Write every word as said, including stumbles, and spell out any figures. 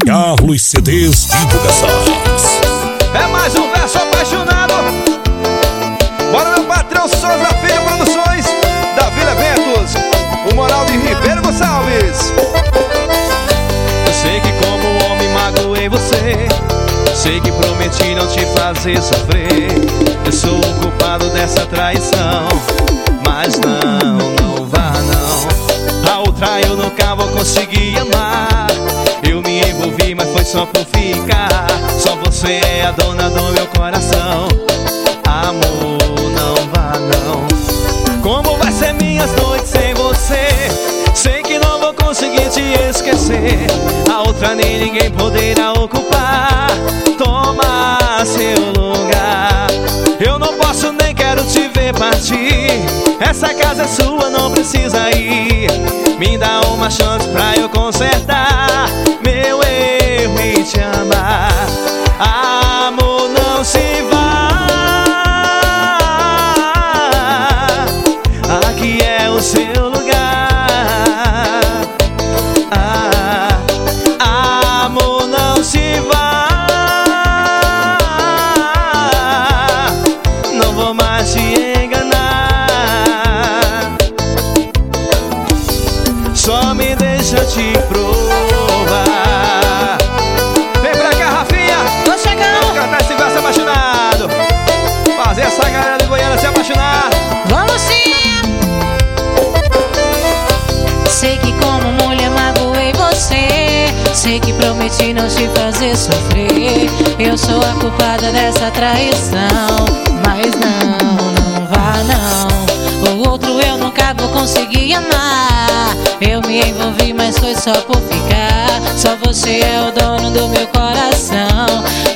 Carlos C Ds Divulgações. É mais um verso apaixonado. Bora, meu patrão Souza Filho Produções, da Vila Eventos, o moral de Ribeiro Gonçalves. Eu sei que como homem magoei você, sei que prometi não te fazer sofrer. Eu sou o culpado dessa traição, mas não, não vá não. A outra eu nunca vou conseguir amar. Eu me envolvi, mas foi só por ficar. Só você é a dona do meu coração. Amor, não vá não. Como vai ser minhas noites sem você? Sei que não vou conseguir te esquecer. A outra nem ninguém poderá ocupar. Toma seu lugar. Eu não posso nem quero te ver partir. Essa casa é sua, não precisa ir. Me dá uma chance pra eu consertar meu erro e te amar. Amor, não se vá. Aqui é o seu lugar. Ah, amor, não se vá. Não vou mais te enganar. Só me deixa te provar. Vem pra cá, Rafinha. Tô chegando. Vamos cantar esse verso apaixonado. Fazer essa galera de Goiânia se apaixonar. Vamos sim. Sei que como mulher magoei você. Sei que prometi não te fazer sofrer. Eu sou a culpada dessa traição, mas não, não vá não. O outro eu nunca vou conseguir amar. Eu me envolvi, mas foi só por ficar. Só você é o dono do meu coração.